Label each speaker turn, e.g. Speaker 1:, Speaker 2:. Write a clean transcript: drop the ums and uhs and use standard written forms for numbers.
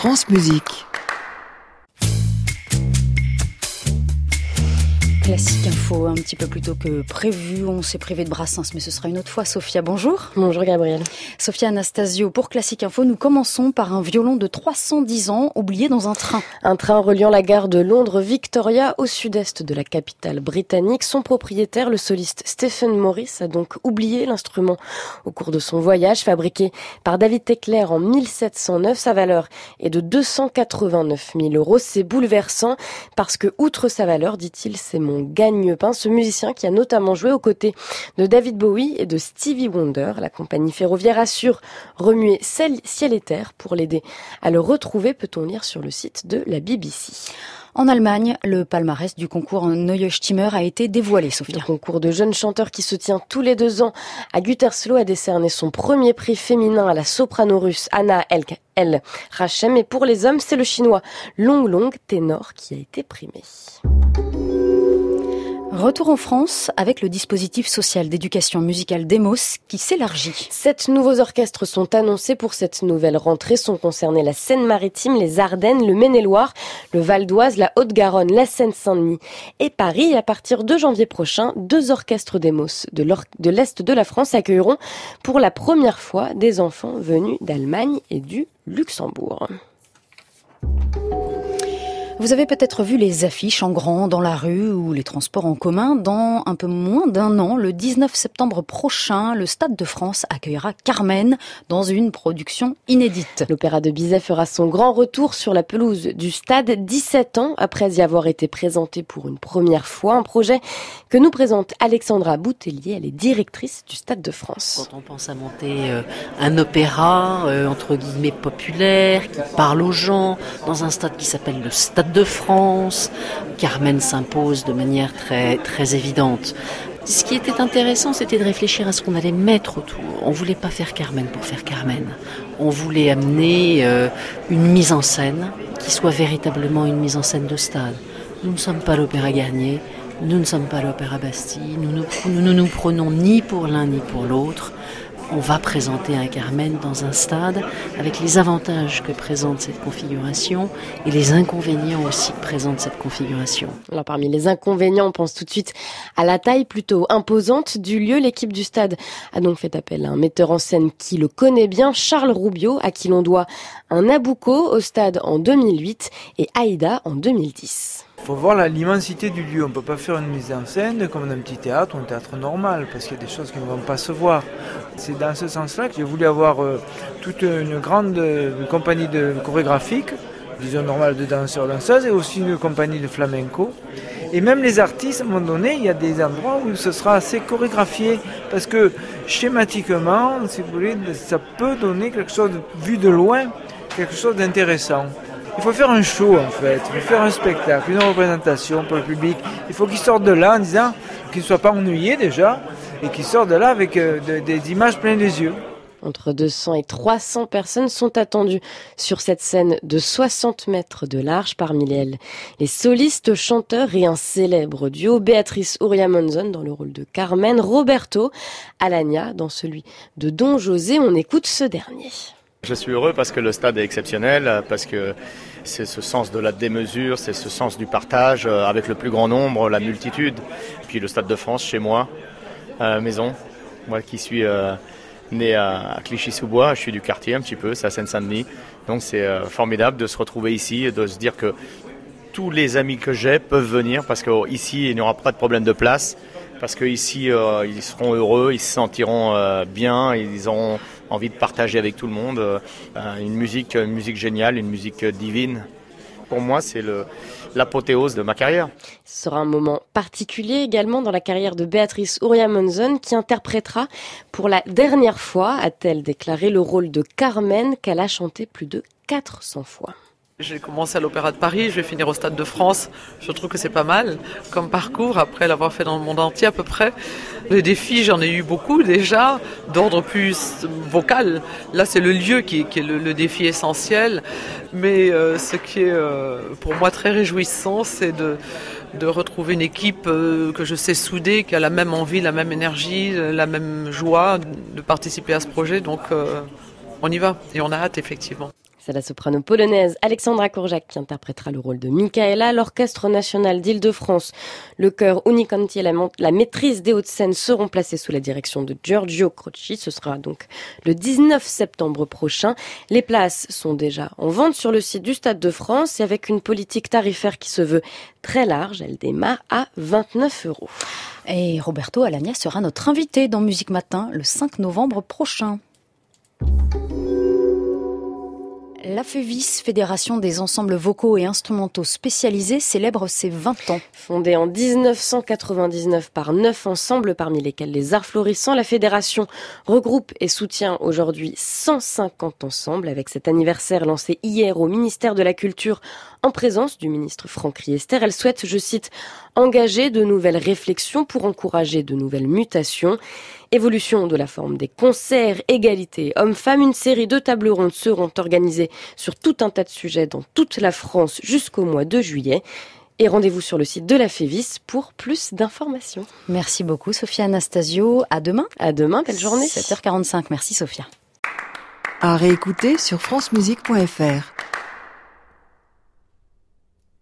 Speaker 1: France Musique.
Speaker 2: Classique Info, un petit peu plus tôt que prévu. On s'est privé de Brassens, mais ce sera une autre fois. Sophia, bonjour.
Speaker 3: Bonjour Gabriel.
Speaker 2: Sophia Anastasio, pour Classique Info, nous commençons par un violon de 310 ans oublié dans un train.
Speaker 3: Un train reliant la gare de Londres Victoria au sud-est de la capitale britannique. Son propriétaire, le soliste Stephen Morris, a donc oublié l'instrument au cours de son voyage. Fabriqué par David Tecler en 1709, sa valeur est de 289 000 €. C'est bouleversant parce que, outre sa valeur, dit-il, c'est mon gagne-pain, ce musicien qui a notamment joué aux côtés de David Bowie et de Stevie Wonder. La compagnie ferroviaire assure remuer ciel et terre pour l'aider à le retrouver, peut-on lire sur le site de la BBC.
Speaker 2: En Allemagne, le palmarès du concours Neue Stimme a été dévoilé, Sophia.
Speaker 3: Le concours de jeunes chanteurs qui se tient tous les 2 ans à Gütersloh a décerné son premier prix féminin à la soprano russe Anna El Rachem. Et pour les hommes, c'est le chinois Long Long, ténor, qui a été primé.
Speaker 2: Retour en France avec le dispositif social d'éducation musicale Demos qui s'élargit.
Speaker 3: 7 nouveaux orchestres sont annoncés pour cette nouvelle rentrée. Sont concernés la Seine-Maritime, les Ardennes, le Maine-et-Loire, le Val d'Oise, la Haute-Garonne, la Seine-Saint-Denis et Paris. Et à partir de janvier prochain, 2 orchestres Demos de l'Est de la France accueilleront pour la première fois des enfants venus d'Allemagne et du Luxembourg.
Speaker 2: Vous avez peut-être vu les affiches en grand dans la rue ou les transports en commun. Dans un peu moins d'1 an, le 19 septembre prochain, le Stade de France accueillera Carmen dans une production inédite.
Speaker 3: L'Opéra de Bizet fera son grand retour sur la pelouse du stade 17 ans après y avoir été présenté pour une première fois. Un projet que nous présente Alexandra Boutellier, elle est directrice du Stade de France.
Speaker 4: Quand on pense à monter un opéra, entre guillemets populaire, qui parle aux gens, dans un stade qui s'appelle le Stade de France, Carmen s'impose de manière très, très évidente. Ce qui était intéressant, c'était de réfléchir à ce qu'on allait mettre autour. On ne voulait pas faire Carmen pour faire Carmen. On voulait amener une mise en scène qui soit véritablement une mise en scène de stade. Nous ne sommes pas l'Opéra Garnier, nous ne sommes pas l'Opéra Bastille, nous ne nous prenons ni pour l'un ni pour l'autre. On va présenter un Carmen dans un stade avec les avantages que présente cette configuration et les inconvénients aussi que présente cette configuration.
Speaker 3: Alors parmi les inconvénients, on pense tout de suite à la taille plutôt imposante du lieu. L'équipe du stade a donc fait appel à un metteur en scène qui le connaît bien, Charles Roubiot, à qui l'on doit un Nabucco au stade en 2008 et Aïda en 2010.
Speaker 5: Il faut voir l'immensité du lieu. On ne peut pas faire une mise en scène comme un petit théâtre ou un théâtre normal, parce qu'il y a des choses qui ne vont pas se voir. C'est dans ce sens-là que j'ai voulu avoir toute une grande compagnie chorégraphique, disons normale de danseurs-danseuses, et aussi une compagnie de flamenco. Et même les artistes, à un moment donné, il y a des endroits où ce sera assez chorégraphié, parce que schématiquement, si vous voulez, ça peut donner quelque chose, vu de loin, quelque chose d'intéressant. Il faut faire un show en fait, il faut faire un spectacle, une représentation pour le public. Il faut qu'ils sortent de là en disant qu'ils ne soient pas ennuyés déjà et qu'ils sortent de là avec des images plein les yeux.
Speaker 3: Entre 200 et 300 personnes sont attendues sur cette scène de 60 mètres de large, parmi les solistes, chanteurs et un célèbre duo, Béatrice Uria-Monzon dans le rôle de Carmen, Roberto Alagna dans celui de Don José. On écoute ce dernier.
Speaker 6: Je suis heureux parce que le stade est exceptionnel, parce que c'est ce sens de la démesure, c'est ce sens du partage avec le plus grand nombre, la multitude. Puis le Stade de France, chez moi, maison, moi qui suis né à Clichy-sous-Bois, je suis du quartier un petit peu, c'est à Seine-Saint-Denis. Donc c'est formidable de se retrouver ici et de se dire que tous les amis que j'ai peuvent venir parce qu'ici il n'y aura pas de problème de place, parce qu'ici ils seront heureux, ils se sentiront bien, ils auront envie de partager avec tout le monde une musique géniale, une musique divine. Pour moi, c'est l'apothéose de ma carrière.
Speaker 3: Ce sera un moment particulier également dans la carrière de Béatrice Uria-Monzon qui interprétera pour la dernière fois, a-t-elle déclaré, le rôle de Carmen qu'elle a chanté plus de 400 fois.
Speaker 7: J'ai commencé à l'Opéra de Paris, je vais finir au Stade de France. Je trouve que c'est pas mal comme parcours, après l'avoir fait dans le monde entier à peu près. Les défis, j'en ai eu beaucoup déjà, d'ordre plus vocal. Là, c'est le lieu qui est le défi essentiel. Mais ce qui est pour moi très réjouissant, c'est de retrouver une équipe que je sais soudée, qui a la même envie, la même énergie, la même joie de participer à ce projet. Donc on y va et on a hâte effectivement.
Speaker 3: C'est la soprano polonaise Alexandra Korczak qui interprétera le rôle de Michaela. L'Orchestre national d'Île-de-France, le chœur Uniconti et la maîtrise des Hauts-de-Seine seront placés sous la direction de Giorgio Croci. Ce sera donc le 19 septembre prochain. Les places sont déjà en vente sur le site du Stade de France et avec une politique tarifaire qui se veut très large. Elle démarre à 29 €.
Speaker 2: Et Roberto Alagna sera notre invité dans Musique Matin le 5 novembre prochain. La FEVIS, Fédération des ensembles vocaux et instrumentaux spécialisés, célèbre ses 20 ans.
Speaker 3: Fondée en 1999 par 9 ensembles, parmi lesquels les Arts Florissants, la fédération regroupe et soutient aujourd'hui 150 ensembles. Avec cet anniversaire lancé hier au ministère de la Culture en présence du ministre Franck Riester, elle souhaite, je cite, engager de nouvelles réflexions pour encourager de nouvelles mutations. Évolution de la forme des concerts, égalité hommes-femmes, une série de tables rondes seront organisées sur tout un tas de sujets dans toute la France jusqu'au mois de juillet. Et rendez-vous sur le site de la FEVIS pour plus d'informations.
Speaker 2: Merci beaucoup Sophia Anastasio. À demain.
Speaker 3: À demain, belle journée.
Speaker 2: 7h45. Merci Sophia.
Speaker 1: À réécouter sur francemusique.fr.